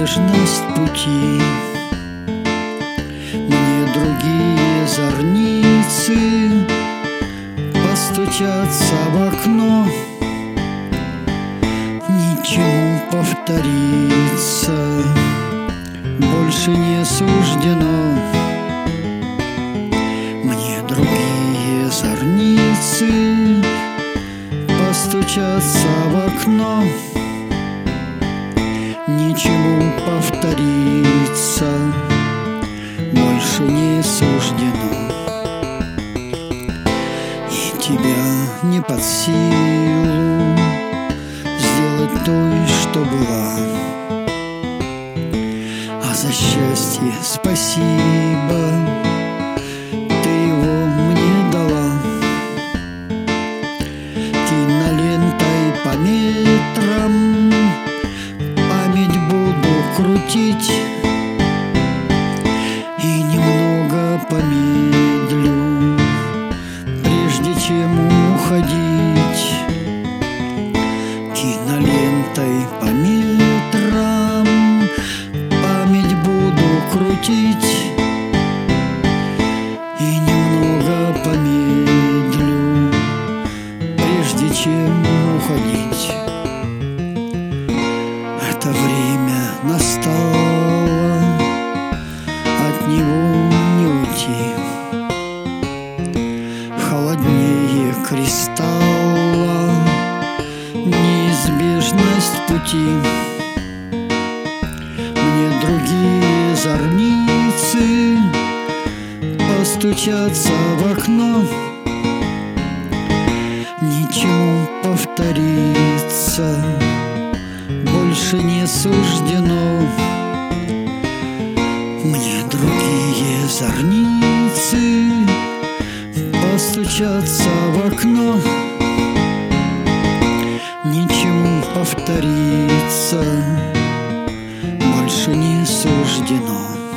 неизбежность пути. Мне другие зорницы постучатся в окно, ничему повториться больше не суждено. Мне другие зорницы постучатся в окно, ничему повториться больше не суждено. И тебя не под силу сделать той, что была, а за счастье спасибо, ты его мне дала. Кинолентой по метрам память буду крутить и немного помедлю, прежде чем уходить. Кинолентой по метрам память буду крутить и немного помедлю, прежде чем уходить. Это время настало, от него не уйти. Холоднее кристалла неизбежность пути. Мне другие зорницы постучатся в окно, ничему повториться больше не суждено. Мне другие зорницы постучатся в окно, ничему повториться больше не суждено.